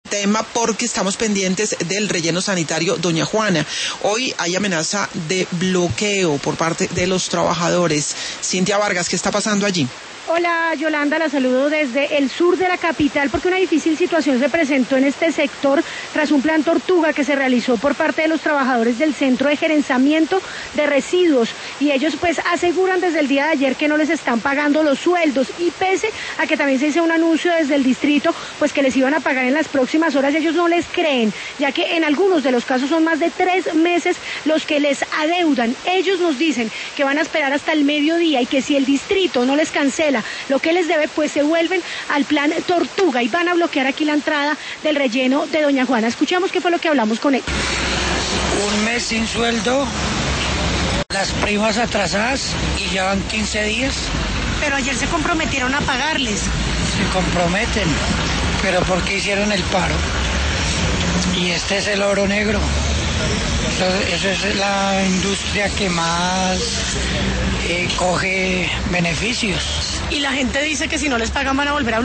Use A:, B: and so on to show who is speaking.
A: Tema porque estamos pendientes del relleno sanitario Doña Juana. Hoy hay amenaza de bloqueo por parte de los trabajadores. Cintia Vargas, ¿qué está pasando allí?
B: Hola Yolanda, la saludo desde el sur de la capital porque una difícil situación se presentó en este sector tras un plan Tortuga que se realizó por parte de los trabajadores del Centro de Gerenciamiento de Residuos y ellos pues aseguran desde el día de ayer que no les están pagando los sueldos y pese a que también se hizo un anuncio desde el distrito pues que les iban a pagar en las próximas horas, ellos no les creen, ya que en algunos de los casos son más de 3 meses los que les adeudan. Ellos nos dicen que van a esperar hasta el mediodía y que si el distrito no les cancela lo que les debe, pues se vuelven al plan Tortuga y van a bloquear aquí la entrada del relleno de Doña Juana. Escuchamos qué fue lo que hablamos con él.
C: Un mes sin sueldo, las primas atrasadas y ya van 15 días.
B: Pero ayer se comprometieron a pagarles.
C: Se comprometen, pero ¿por qué hicieron el paro? Y este es el oro negro. Eso es la industria que más coge beneficios.
B: Y la gente dice que si no les pagan van a volver a